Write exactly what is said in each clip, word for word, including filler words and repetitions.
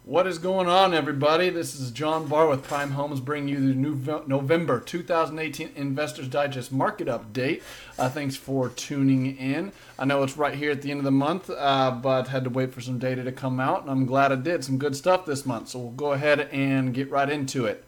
What is going on, everybody? This is John Barr with Prime Homes bringing you the new November twenty eighteen Investors Digest Market Update. Uh, thanks for tuning in. I know it's right here at the end of the month, uh, but had to wait for some data to come out, and I'm glad I did. Some good stuff this month, so we'll go ahead and get right into it.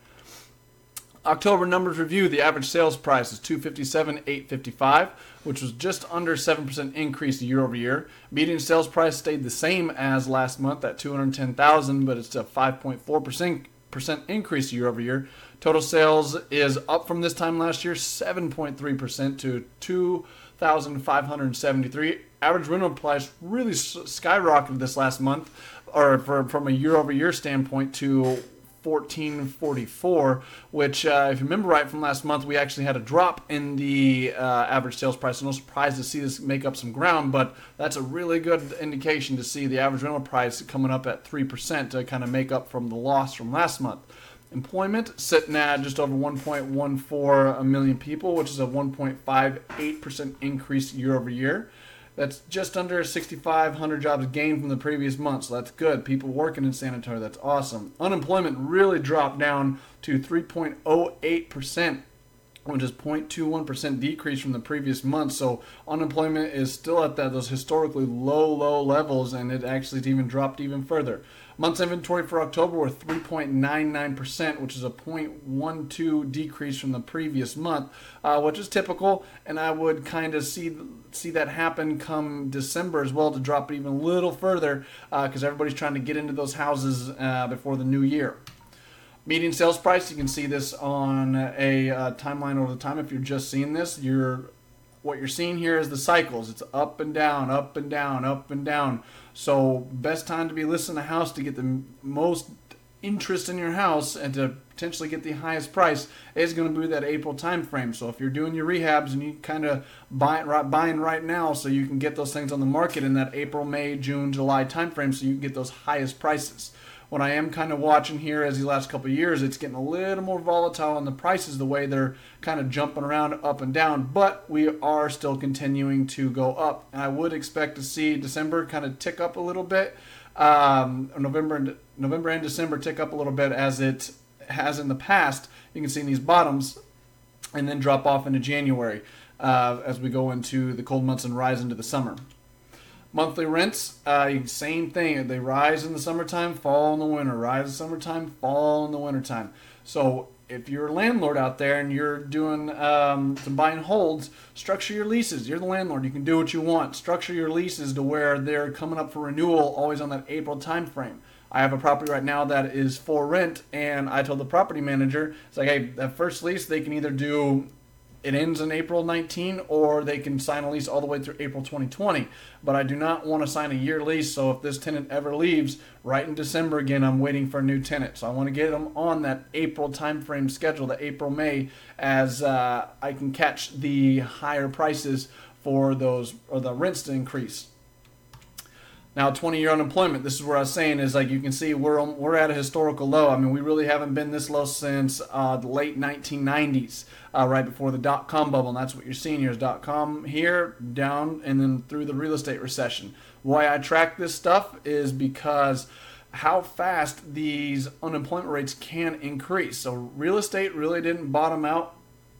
October numbers review, the average sales price is two hundred fifty-seven thousand eight hundred fifty-five dollars, which was just under seven percent increase year over year. Median sales price stayed the same as last month at two hundred ten thousand dollars, but it's a five point four percent increase year over year. Total sales is up from this time last year, seven point three percent to two thousand five hundred seventy-three dollars. Average rental price really skyrocketed this last month, or for, from a year over year standpoint, to fourteen forty-four, which uh, if you remember right from last month, we actually had a drop in the uh, average sales price. So no surprise to see this make up some ground, but that's a really good indication to see the average rental price coming up at three percent to kind of make up from the loss from last month. Employment sitting at just over one point one four million people, which is a one point five eight percent increase year over year. That's just under six thousand five hundred jobs gained from the previous month, so that's good. People working in San Antonio, that's awesome. Unemployment really dropped down to three point oh eight percent, which is zero point two one percent decrease from the previous month. So unemployment is still at that those historically low, low levels, and it actually even dropped even further. Month's inventory for October were three point nine nine percent, which is a zero point one two decrease from the previous month, uh, which is typical, and I would kind of see see that happen come December as well, to drop it even a little further, because uh, everybody's trying to get into those houses uh, before the new year. Median sales price, you can see this on a uh, timeline over the time. If you're just seeing this, you're what you're seeing here is the cycles. It's up and down, up and down, up and down. So best time to be listing a house to get the most interest in your house and to potentially get the highest price is going to be that April time frame. So if you're doing your rehabs and you kind of buy, buying right now so you can get those things on the market in that April, May, June, July time frame so you can get those highest prices. What I am kind of watching here as the last couple of years, it's getting a little more volatile on the prices, the way they're kind of jumping around up and down, but we are still continuing to go up. And I would expect to see December kind of tick up a little bit, um, November and November and December tick up a little bit as it has in the past. You can see in these bottoms, and then drop off into January uh, as we go into the cold months and rise into the summer. Monthly rents, uh, same thing. They rise in the summertime, fall in the winter. Rise in the summertime, fall in the wintertime. So if you're a landlord out there and you're doing um, some buy and holds, structure your leases. You're the landlord. You can do what you want. Structure your leases to where they're coming up for renewal always on that April time frame. I have a property right now that is for rent, and I told the property manager, it's like, hey, that first lease, they can either do it ends in April nineteenth, or they can sign a lease all the way through April twenty twenty. But I do not want to sign a year lease, so if this tenant ever leaves, right in December again, I'm waiting for a new tenant. So I want to get them on that April timeframe schedule, the April, May, as uh, I can catch the higher prices for those, or the rents to increase. Now, twenty-year unemployment, this is where I was saying is, like, you can see we're we're at a historical low. I mean, we really haven't been this low since uh, the late nineteen nineties, uh, right before the dot-com bubble, and that's what you're seeing here is dot-com here, down, and then through the real estate recession. Why I track this stuff is because how fast these unemployment rates can increase. So real estate really didn't bottom out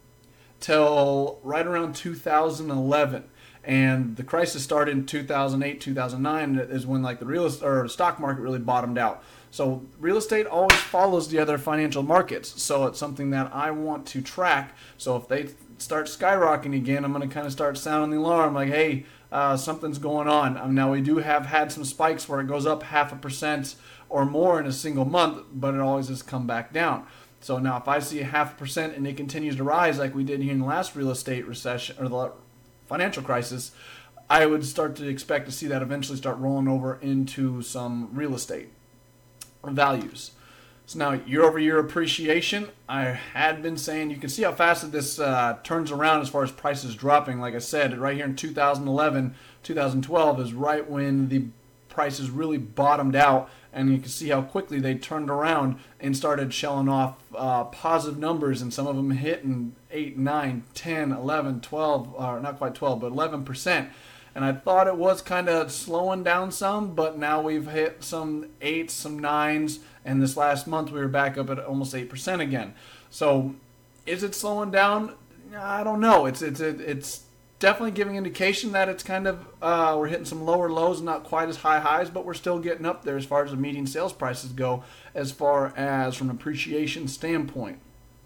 till right around two thousand eleven. And the crisis started in two thousand eight, two thousand nine is when like the real estate or stock market really bottomed out. So real estate always follows the other financial markets. So it's something that I want to track. So if they start skyrocketing again, I'm going to kind of start sounding the alarm like, hey, uh, something's going on. Um, now we do have had some spikes where it goes up half a percent or more in a single month, but it always has come back down. So now if I see a half a percent and it continues to rise like we did here in the last real estate recession or the financial crisis, I would start to expect to see that eventually start rolling over into some real estate values. So now year over year appreciation, I had been saying, you can see how fast this uh, turns around as far as prices dropping. Like I said, right here in two thousand eleven, two thousand twelve is right when the prices really bottomed out, and you can see how quickly they turned around and started shelling off uh, positive numbers, and some of them hitting eight, nine, ten, eleven, twelve, or not quite twelve, but eleven percent. And I thought it was kind of slowing down some, but now we've hit some eights, some nines, and this last month we were back up at almost eight percent again. So is it slowing down? I don't know. It's it's it's definitely giving indication that it's kind of uh, we're hitting some lower lows, not quite as high highs, but we're still getting up there as far as the median sales prices go, as far as from an appreciation standpoint.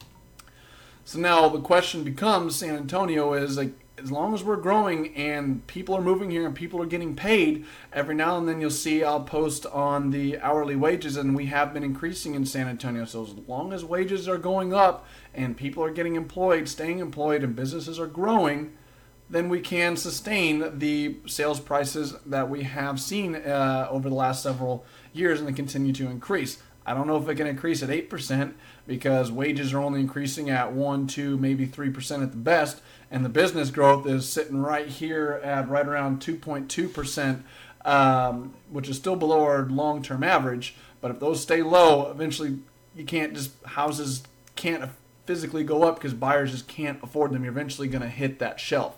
So now the question becomes, San Antonio is like, as long as we're growing and people are moving here and people are getting paid, every now and then you'll see I'll post on the hourly wages, and we have been increasing in San Antonio. So as long as wages are going up and people are getting employed, staying employed, and businesses are growing, then we can sustain the sales prices that we have seen uh, over the last several years, and they continue to increase. I don't know if it can increase at eight percent because wages are only increasing at one, two, maybe three percent at the best, and the business growth is sitting right here at right around two point two percent, um, which is still below our long-term average. But if those stay low, eventually you can't just, houses can't physically go up because buyers just can't afford them. You're eventually going to hit that shelf.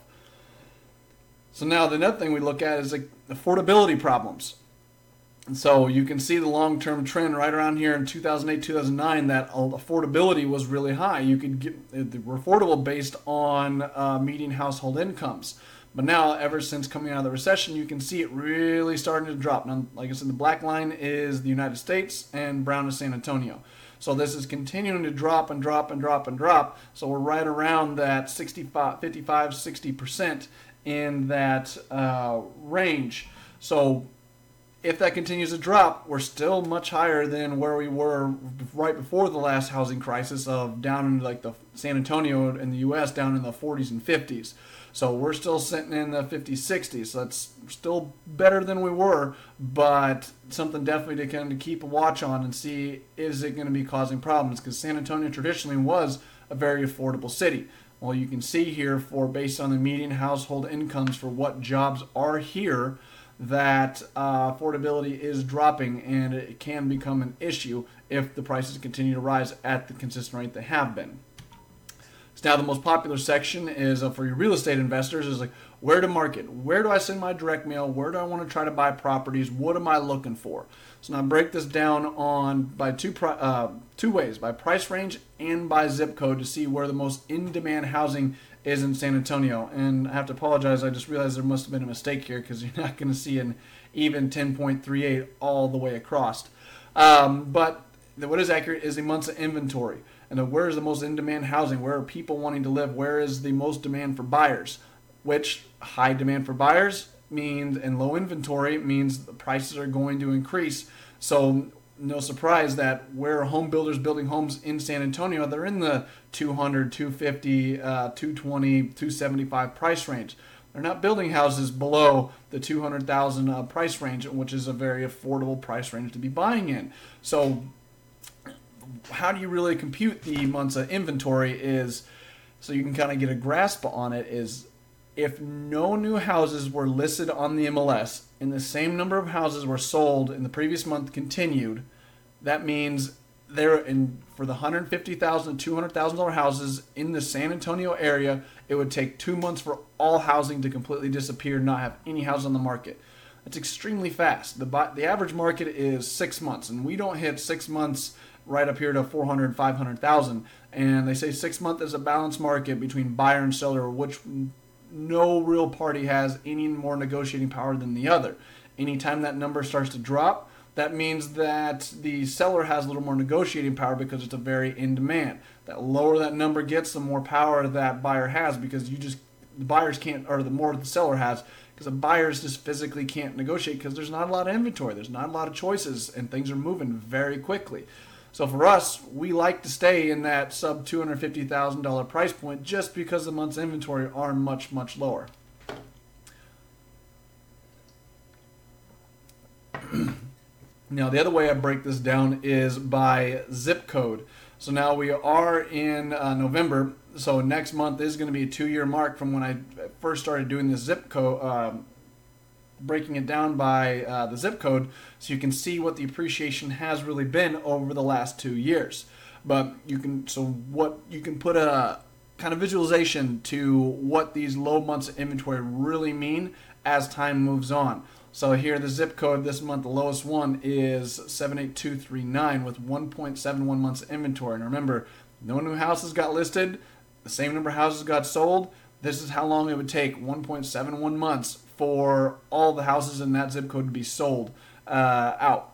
So now the another thing we look at is like affordability problems. And so you can see the long-term trend right around here in two thousand eight, two thousand nine, that affordability was really high. You could get, they were affordable based on uh, median household incomes. But now, ever since coming out of the recession, you can see it really starting to drop. Now, like I said, the black line is the United States and brown is San Antonio. So this is continuing to drop and drop and drop and drop. So we're right around that sixty-five, fifty-five, sixty percent in that uh, range. So if that continues to drop, we're still much higher than where we were right before the last housing crisis, of down in like the San Antonio in the U S down in the forties and fifties. So we're still sitting in the fifties, sixties. So that's still better than we were, but something definitely to kind of keep a watch on and see, is it going to be causing problems? Because San Antonio traditionally was a very affordable city. Well, you can see here, for based on the median household incomes for what jobs are here, that uh, affordability is dropping, and it can become an issue if the prices continue to rise at the consistent rate they have been. So now the most popular section is uh, for your real estate investors is like, where to market? Where do I send my direct mail? Where do I want to try to buy properties? What am I looking for? So now I break this down on by two pri- uh, two ways, by price range and by zip code, to see where the most in-demand housing is in San Antonio. And I have to apologize, I just realized there must have been a mistake here, because you're not going to see an even ten point three eight all the way across. Um, but what is accurate is the months of inventory. And where is the most in-demand housing? Where are people wanting to live? Where is the most demand for buyers? Which high demand for buyers means, and low inventory means, the prices are going to increase. So no surprise that where home builders building homes in San Antonio, they're in the two hundred, two fifty, uh, two twenty, two seventy-five price range. They're not building houses below the two hundred thousand uh, price range, which is a very affordable price range to be buying in. So how do you really compute the months of inventory is, so you can kind of get a grasp on it, is if no new houses were listed on the M L S and the same number of houses were sold in the previous month continued, that means there in for the one hundred fifty thousand dollars to two hundred thousand dollars houses in the San Antonio area, it would take two months for all housing to completely disappear, not have any house on the market. That's extremely fast. The the average market is six months, and we don't hit six months right up here to four hundred, five hundred thousand. And they say six months is a balanced market between buyer and seller, which no real party has any more negotiating power than the other. Anytime that number starts to drop, that means that the seller has a little more negotiating power because it's a very in demand. The lower that number gets, the more power that buyer has, because you just, the buyers can't, or the more the seller has, because the buyers just physically can't negotiate because there's not a lot of inventory, there's not a lot of choices, and things are moving very quickly. So for us, we like to stay in that sub two hundred fifty thousand dollars price point just because the month's inventory are much, much lower. Now, the other way I break this down is by zip code. So now we are in uh, November, so next month is going to be a two-year mark from when I first started doing this zip code, uh, breaking it down by uh, the zip code, so you can see what the appreciation has really been over the last two years. But you can, so what you can put a kind of visualization to what these low months of inventory really mean as time moves on. So here, the zip code this month, the lowest one is seven eight two three nine with one point seven one months of inventory. And remember, no new houses got listed, the same number of houses got sold. This is how long it would take, one point seven one months for all the houses in that zip code to be sold uh, out.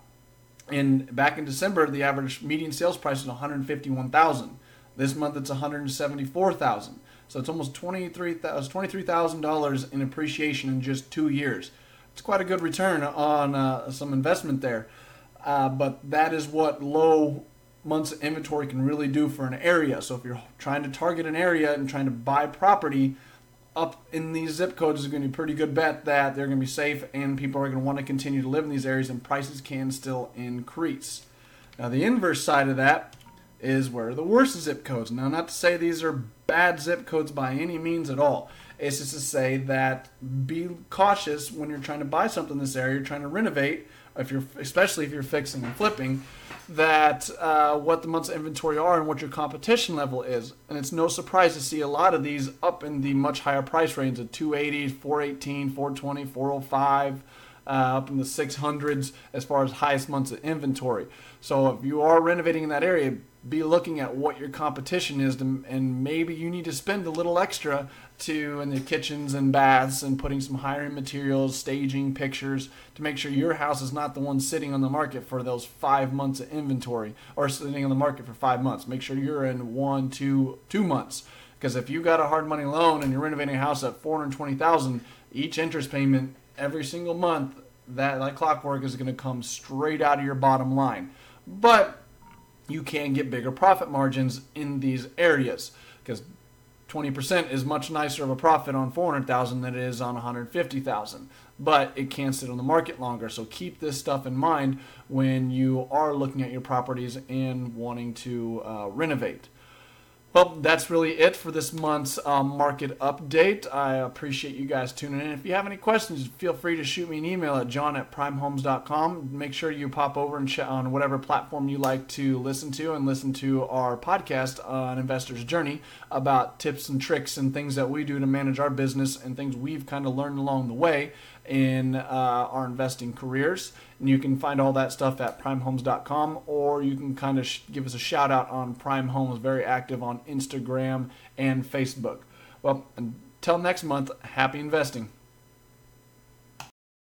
And back in December, the average median sales price was one hundred fifty-one thousand dollars. This month, it's one hundred seventy-four thousand dollars. So it's almost twenty-three thousand dollars in appreciation in just two years. It's quite a good return on uh, some investment there. Uh, but that is what low months of inventory can really do for an area. So if you're trying to target an area and trying to buy property up in these zip codes, is going to be a pretty good bet that they're going to be safe and people are going to want to continue to live in these areas, and prices can still increase. Now the inverse side of that is where are the worst zip codes. Now, not to say these are bad zip codes by any means at all. It's just to say that be cautious when you're trying to buy something in this area, you're trying to renovate, if you're, especially if you're fixing and flipping, that uh, what the months of inventory are and what your competition level is. And it's no surprise to see a lot of these up in the much higher price range of two eighty, four eighteen, four twenty, four oh five, uh, up in the six hundreds as far as highest months of inventory. So if you are renovating in that area, be looking at what your competition is, to, and maybe you need to spend a little extra to in the kitchens and baths and putting some higher end materials, staging, pictures, to make sure your house is not the one sitting on the market for those five months of inventory, or sitting on the market for five months. Make sure you're in one, two, two months. Because if you got a hard money loan and you're renovating a house at four hundred twenty thousand dollars, each interest payment every single month, that like clockwork, is going to come straight out of your bottom line. But you can get bigger profit margins in these areas, because twenty percent is much nicer of a profit on four hundred thousand dollars than it is on one hundred fifty thousand dollars. But it can sit on the market longer. So keep this stuff in mind when you are looking at your properties and wanting to uh, renovate. Well, that's really it for this month's um, market update. I appreciate you guys tuning in. If you have any questions, feel free to shoot me an email at john at prime homes dot com. Make sure you pop over and check on whatever platform you like to listen to, and listen to our podcast on Investor's Journey about tips and tricks and things that we do to manage our business and things we've kind of learned along the way in uh, our investing careers. And you can find all that stuff at prime homes dot com, or you can kind of sh- give us a shout out on Prime Homes, very active on Instagram and Facebook. Well, until next month, happy investing.